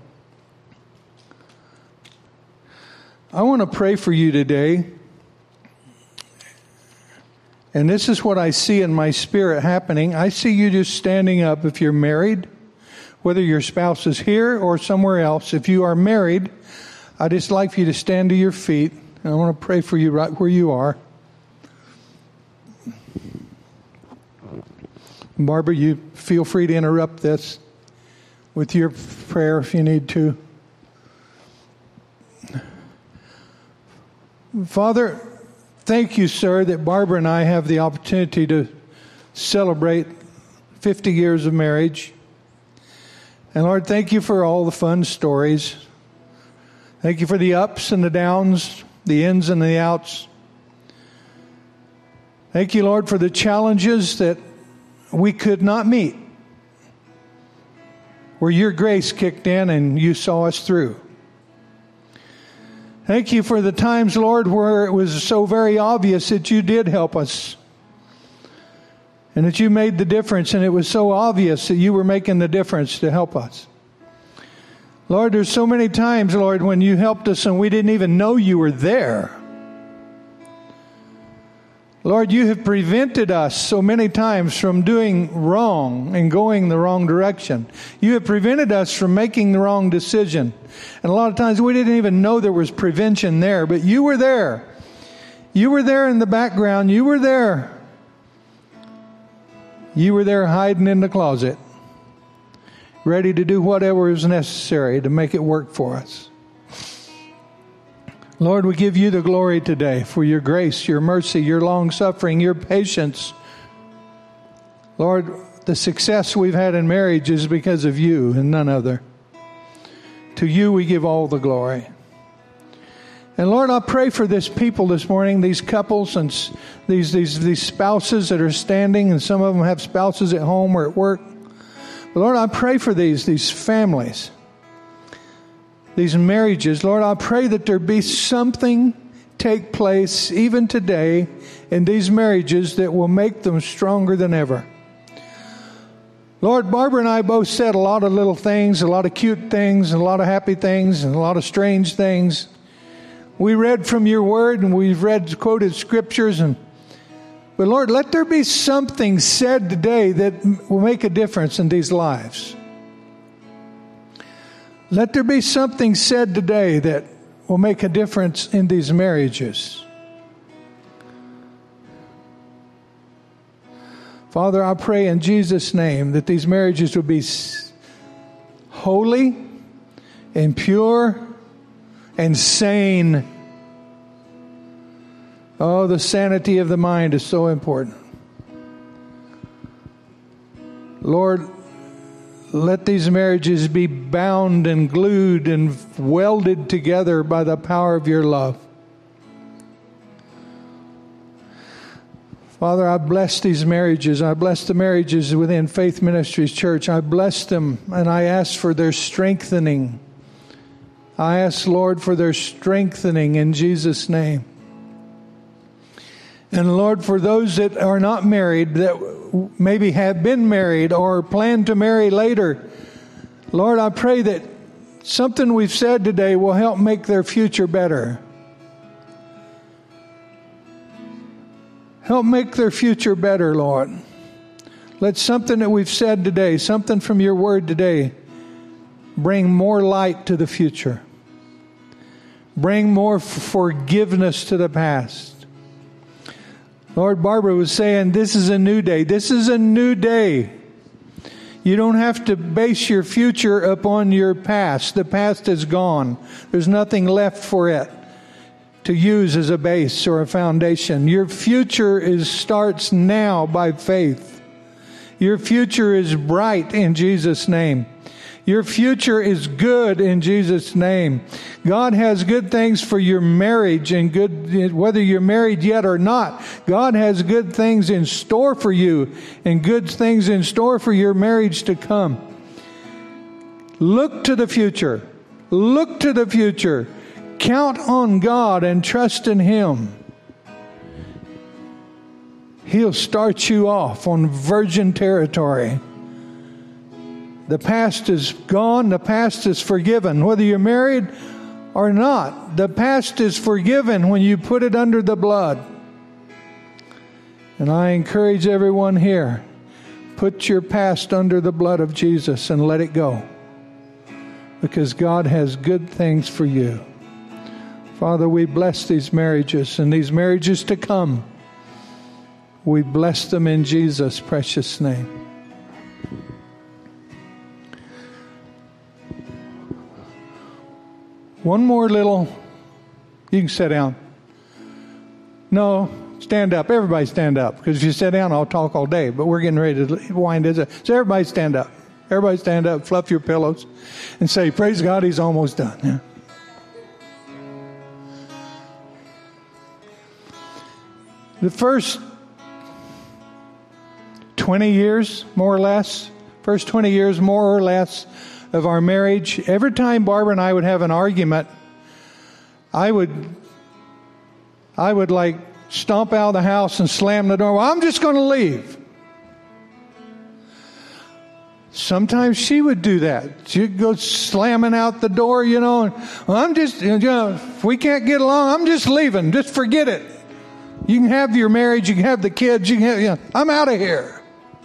I want to pray for you today, and this is what I see in my spirit happening. I see you just standing up if you're married. Whether your spouse is here or somewhere else, if you are married, I'd just like for you to stand to your feet. And I want to pray for you right where you are. Barbara, you feel free to interrupt this with your prayer if you need to. Father, thank you, sir, that Barbara and I have the opportunity to celebrate fifty years of marriage. And Lord, thank you for all the fun stories. Thank you for the ups and the downs, the ins and the outs. Thank you, Lord, for the challenges that we could not meet, where your grace kicked in and you saw us through. Thank you for the times, Lord, where it was so very obvious that you did help us. And that you made the difference, and it was so obvious that you were making the difference to help us. Lord, there's so many times, Lord, when you helped us and we didn't even know you were there. Lord, you have prevented us so many times from doing wrong and going the wrong direction. You have prevented us from making the wrong decision. And a lot of times we didn't even know there was prevention there, but you were there. You were there in the background. You were there. You were there hiding in the closet, ready to do whatever is necessary to make it work for us. Lord, we give you the glory today for your grace, your mercy, your long-suffering, your patience. Lord, the success we've had in marriage is because of you and none other. To you we give all the glory. And Lord, I pray for this people this morning, these couples and these, these, these spouses that are standing, and some of them have spouses at home or at work. But Lord, I pray for these, these families, these marriages. Lord, I pray that there be something take place even today in these marriages that will make them stronger than ever. Lord, Barbara and I both said a lot of little things, a lot of cute things, and a lot of happy things, and a lot of strange things. We read from your word, and we've read quoted scriptures, and but Lord, let there be something said today that will make a difference in these lives. Let there be something said today that will make a difference in these marriages. Father, I pray in Jesus' name that these marriages will be holy and pure and sane. Oh, the sanity of the mind is so important. Lord, let these marriages be bound and glued and welded together by the power of your love. Father, I bless these marriages. I bless the marriages within Faith Ministries Church. I bless them and I ask for their strengthening. I ask, Lord, for their strengthening in Jesus' name. And Lord, for those that are not married, that maybe have been married or plan to marry later, Lord, I pray that something we've said today will help make their future better. Help make their future better, Lord. Let something that we've said today, something from your word today, bring more light to the future. Bring more f- forgiveness to the past. Lord, Barbara was saying, this is a new day. This is a new day. You don't have to base your future upon your past. The past is gone. There's nothing left for it to use as a base or a foundation. Your future is starts now by faith. Your future is bright in Jesus' name. Your future is good in Jesus' name. God has good things for your marriage and good, whether you're married yet or not, God has good things in store for you and good things in store for your marriage to come. Look to the future. Look to the future. Count on God and trust in Him. He'll start you off on virgin territory. The past is gone. The past is forgiven. Whether you're married or not, the past is forgiven when you put it under the blood. And I encourage everyone here, put your past under the blood of Jesus and let it go. Because God has good things for you. Father, we bless these marriages and these marriages to come. We bless them in Jesus' precious name. One more little, you can sit down. No, stand up. Everybody stand up. Because if you sit down, I'll talk all day. But we're getting ready to wind it up. So everybody stand up. Everybody stand up, fluff your pillows, and say, praise God, He's almost done. Yeah. The first twenty years, more or less, first twenty years, more or less, of our marriage, every time Barbara and I would have an argument, I would, I would like stomp out of the house and slam the door. Well, I'm just going to leave. Sometimes she would do that. She'd go slamming out the door, you know. And, well, I'm just, you know, if we can't get along, I'm just leaving. Just forget it. You can have your marriage, you can have the kids, you can have, you know, I'm out of here.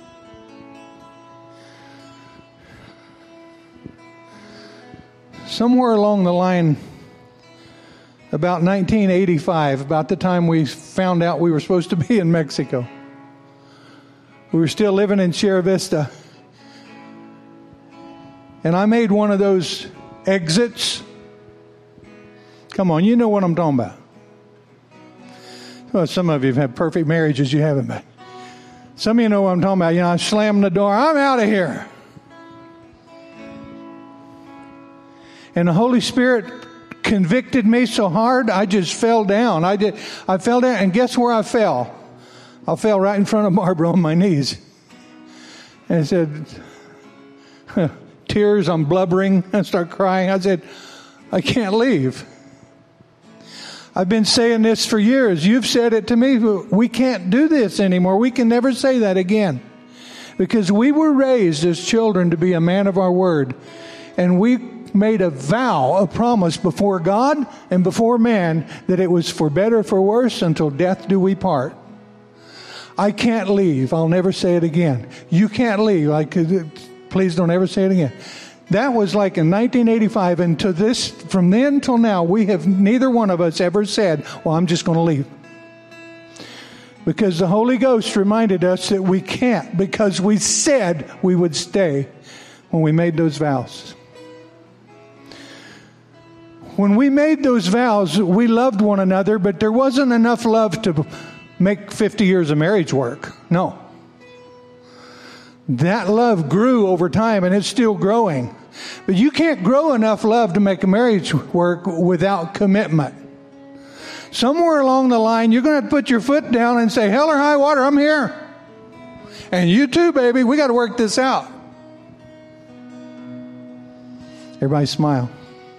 Somewhere along the line, about nineteen eighty-five, about the time we found out we were supposed to be in Mexico, we were still living in Sierra Vista. And I made one of those exits. Come on, you know what I'm talking about. Well, some of you have had perfect marriages, you haven't, but some of you know what I'm talking about. You know, I slammed the door. I'm out of here. And the Holy Spirit convicted me so hard, I just fell down. I did. I fell down, and guess where I fell? I fell right in front of Barbara on my knees. And I said, huh, tears, I'm blubbering. I start crying. I said, I can't leave. I've been saying this for years. You've said it to me. We can't do this anymore. We can never say that again. Because we were raised as children to be a man of our word. And we made a vow, a promise before God and before man that it was for better, for worse, until death do we part. I can't leave. I'll never say it again. You can't leave. I could, please don't ever say it again. That was like in nineteen eighty-five, and to this, from then till now, we have neither one of us ever said, well, I'm just going to leave. Because the Holy Ghost reminded us that we can't, because we said we would stay when we made those vows. when we made those vows, we loved one another, but there wasn't enough love to make fifty years of marriage work. No. That love grew over time, and it's still growing. But you can't grow enough love to make a marriage work without commitment. Somewhere along the line, you're going to have to put your foot down and say, hell or high water, I'm here. And you too, baby. We got to work this out. Everybody smile.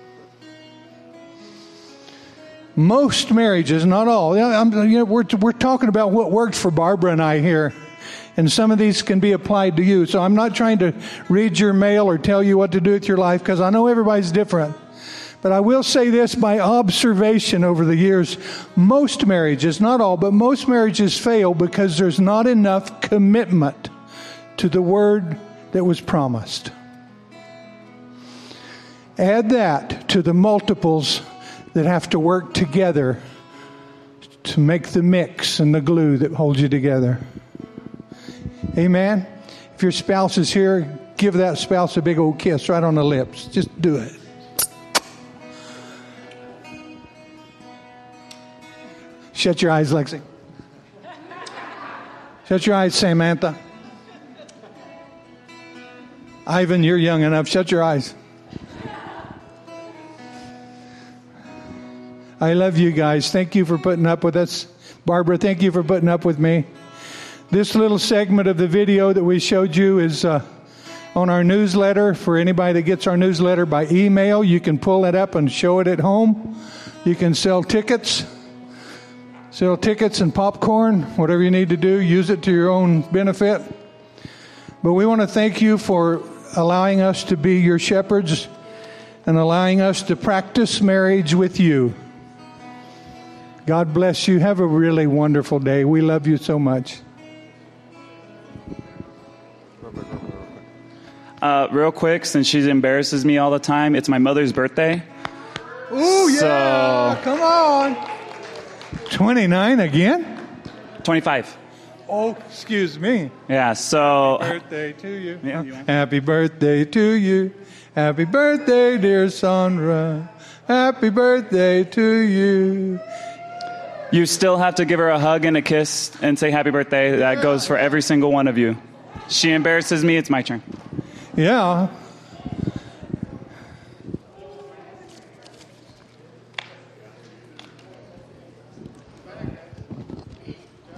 Most marriages, not all. I'm, you know, we're, we're talking about what worked for Barbara and I here. And some of these can be applied to you. So I'm not trying to read your mail or tell you what to do with your life, because I know everybody's different. But I will say this by observation over the years. Most marriages, not all, but most marriages fail because there's not enough commitment to the word that was promised. Add that to the multiples that have to work together to make the mix and the glue that holds you together. Amen? If your spouse is here, give that spouse a big old kiss right on the lips. Just do it. Shut your eyes, Lexi. Shut your eyes, Samantha. Ivan, you're young enough. Shut your eyes. I love you guys. Thank you for putting up with us. Barbara, thank you for putting up with me. This little segment of the video that we showed you is uh, on our newsletter. For anybody that gets our newsletter by email, you can pull it up and show it at home. You can sell tickets. Sell tickets and popcorn, whatever you need to do. Use it to your own benefit. But we want to thank you for allowing us to be your shepherds and allowing us to practice marriage with you. God bless you. Have a really wonderful day. We love you so much. Uh, real quick, since she embarrasses me all the time, it's my mother's birthday. Ooh, yeah. So, come on. twenty-nine again? twenty-five. Oh, excuse me. Yeah, so... Happy birthday to you. Yeah. Happy birthday to you. Happy birthday, dear Sandra. Happy birthday to you. You still have to give her a hug and a kiss and say happy birthday. That goes for every single one of you. She embarrasses me, it's my turn. Yeah.